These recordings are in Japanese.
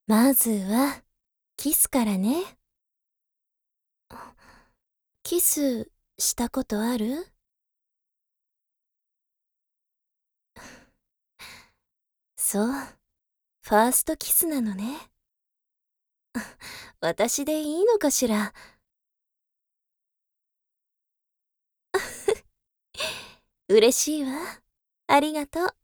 まずは、キスからね。キスしたことある？そう、ファーストキスなのね。私でいいのかしら。嬉しいわ。ありがとう。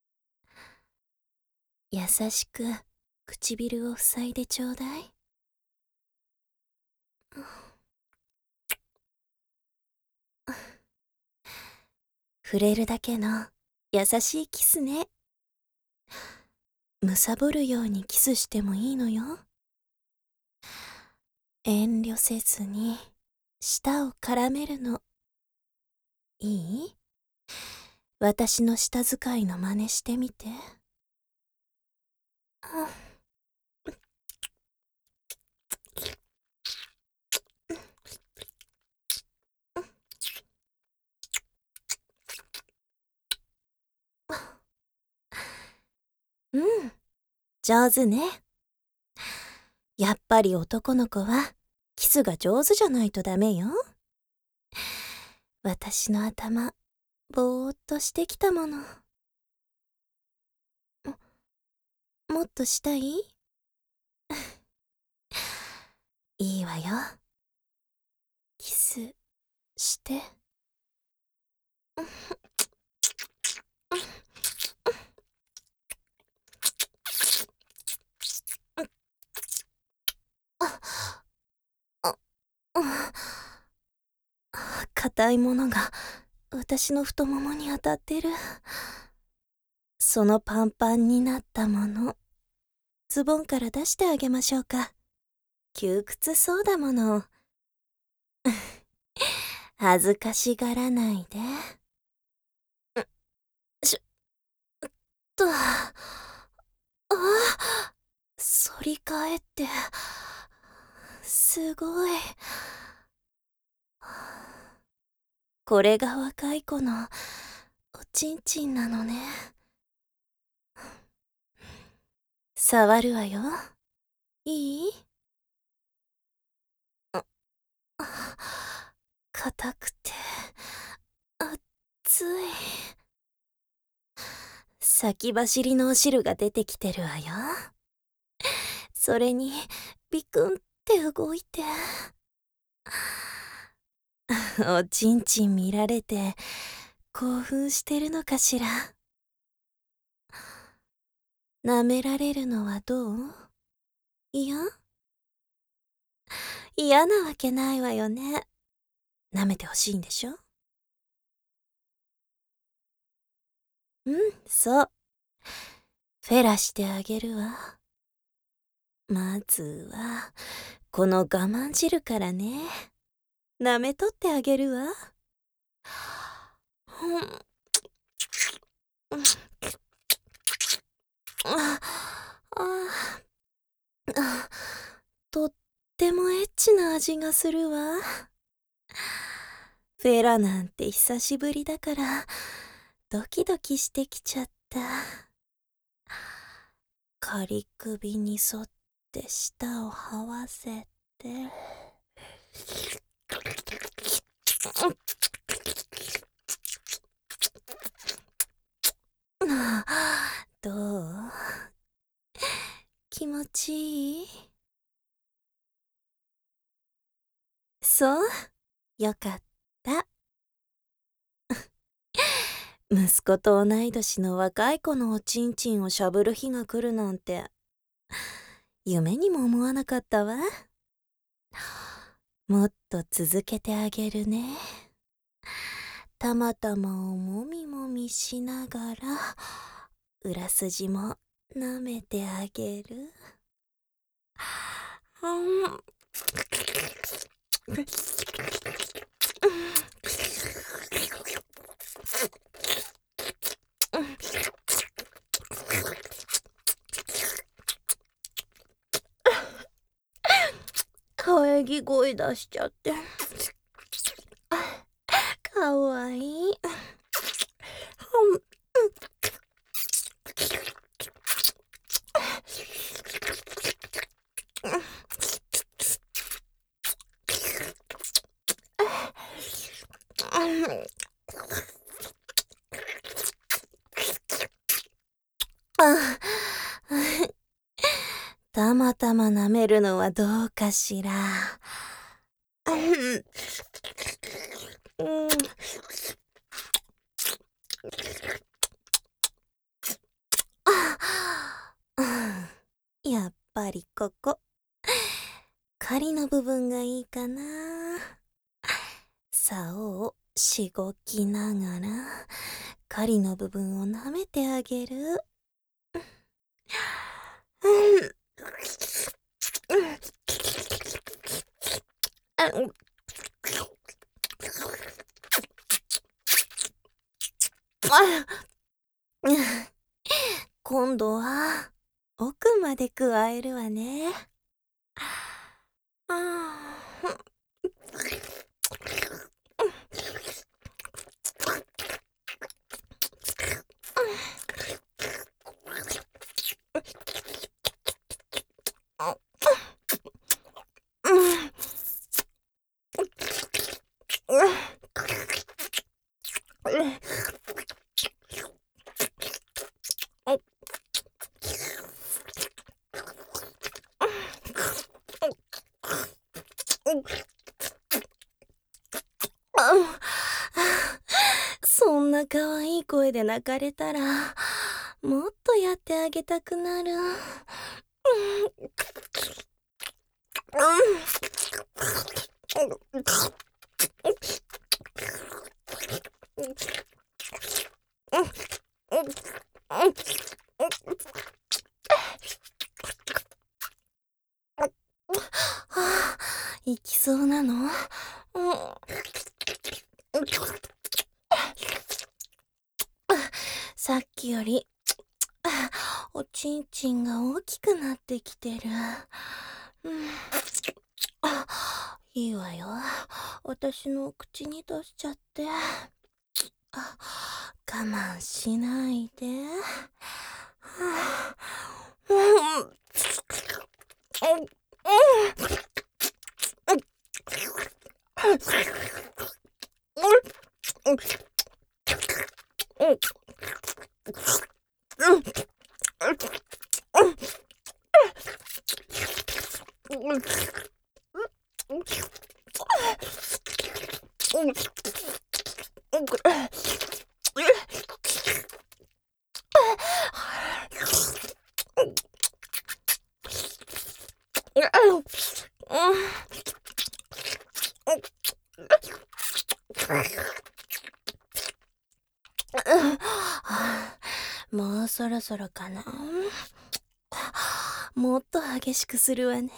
優しく唇を塞いでちょうだい。触れるだけの優しいキスね。むさぼるようにキスしてもいいのよ。遠慮せずに舌を絡めるの。いい？私の舌使いの真似してみて。うん、上手ね。やっぱり男の子はキスが上手じゃないとダメよ。私の頭、ぼーっとしてきたもの。もっとしたい？いいわよ。キスして。硬いものが私の太ももに当たってる。そのパンパンになったもの、ズボンから出してあげましょうか。窮屈そうだもの。恥ずかしがらないで。しょっと。反り返って、すごい。これが若い子のおちんちんなのね。触るわよ。いい？硬くて、熱い。先走りのお汁が出てきてるわよ。それに、ビクンって動いて。おちんちん見られて、興奮してるのかしら。舐められるのはどう？嫌？嫌なわけないわよね。舐めてほしいんでしょ？うん、そう。フェラしてあげるわ。まずは、この我慢汁からね。舐めとってあげるわ。うん、あああ、とってもエッチな味がするわ。フェラなんて久しぶりだから、ドキドキしてきちゃった。仮首に沿って舌を這わせて。どう？気持ちいい？そう？よかった。息子と同い年の若い子のおちんちんをしゃぶる日が来るなんて、夢にも思わなかったわ。もっと続けてあげるね。たまたまをもみもみしながら、裏筋も舐めてあげる。喘ぎ声出しちゃって。かわいい。 たまたま舐めるのはどうかしら。うん、やっぱりここ。狩りの部分がいいかな。竿をしごきながら、狩りの部分を舐めてあげる。今度は奥まで加えるわね。そんな可愛い声で泣かれたら、もっとやってあげたくなる。行きそうなの？さっきよりおちんちんが大きくなってきてる。いいわよ。私の口に出しちゃって。我慢しないで。もうそろそろかな。もっと激しくするわね。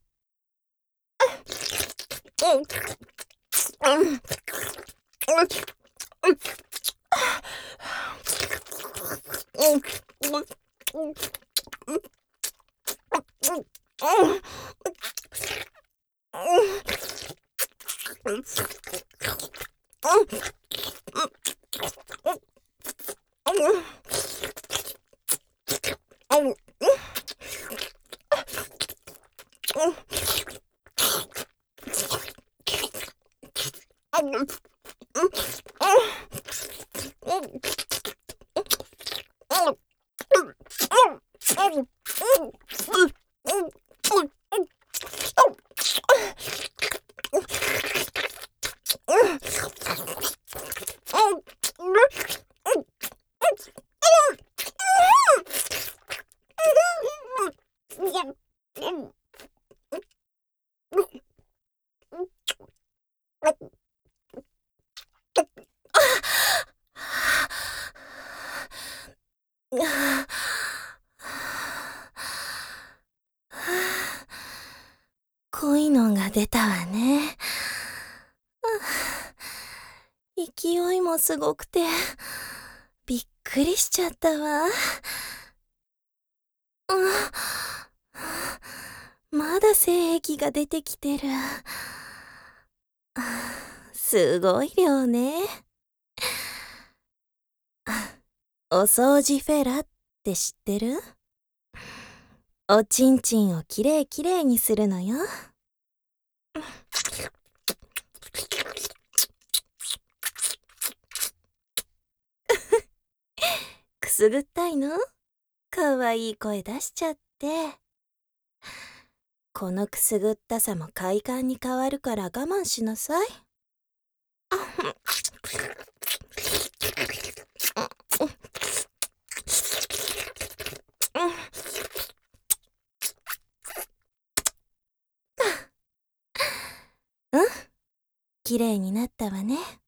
濃いのが出たわね。勢いもすごくて、びっくりしちゃったわ。まだ精液が出てきてる。すごい量ね。お掃除フェラって知ってる？おちんちんをきれいきれいにするのよ。くすぐったいの？ かわいい声出しちゃって。このくすぐったさも快感に変わるから我慢しなさい。うん、綺麗になったわね。